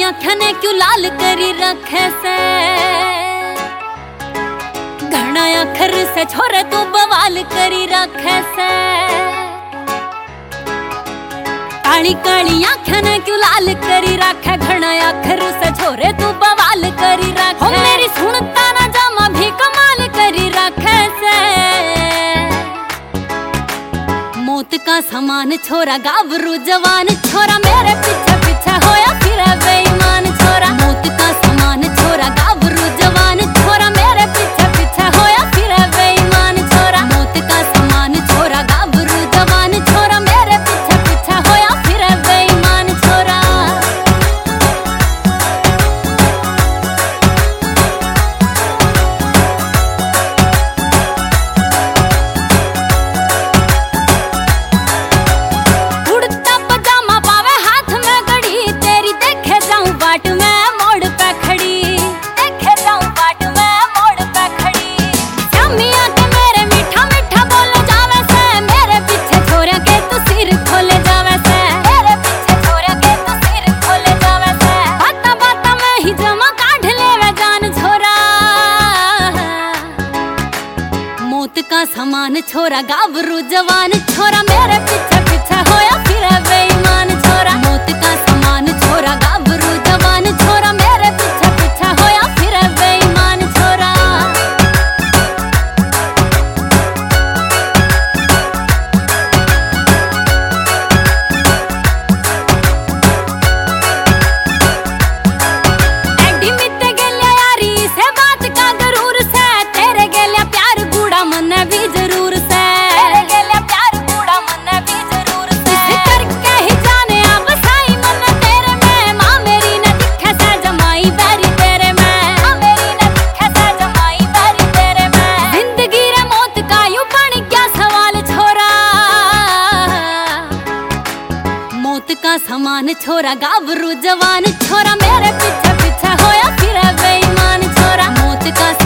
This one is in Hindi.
आँखें ने क्यों लाल करी रखे से, घना अखर से छोरे तू बवाल करी रखे से। काली काली आँखें ने क्यों लाल करी रखे, घना अखर से छोरे तू बवाल करी रखे। मेरी सुनता ना जामा भी कमाल करी रखे से। मौत का समान छोरा गाभरू जवान छोरा, मेरे पीछे पीछे होया फिरे बेईमान छोरा। मौत का समान छोरा गाभरू जवान छोरा, मेरे पीछे पीछे होया फिरे बेईमान छोरा। मौत का समान छोरा गाभरू जवान छोरा, मेरे पीछे पीछे होया फिरे बेईमान छोरा। का समान छोरा गाभरू जवान छोरा, मेरे पीछे पीछे होया फिरे बेईमान छोरा। मौत का समान छोरा गाभरू जवान छोरा, मेरे पीछे पीछे होया फिरे बेईमान छोरा। एडी मिते गेल्या यारी से बात का गरूर से, तेरे गेल्या प्यार गुड़ा मन भी जरूर से। तेरे गेल्या प्यार गुड़ा मन भी जरूर से। करके ही जाने अब साई मन तेरे में, माँ मेरी न दिखे से जमाई बैरी तेरे में। माँ मेरी न दिखे से जमाई बैरी तेरे में। जिंदगी रे मौत का यूं बन क्या सवाल छोरा, मौत का समान छोरा गाभरू जवान छोरा, मेरे पीछे पीछे होया फिरे बेईमान छोरा। मौत का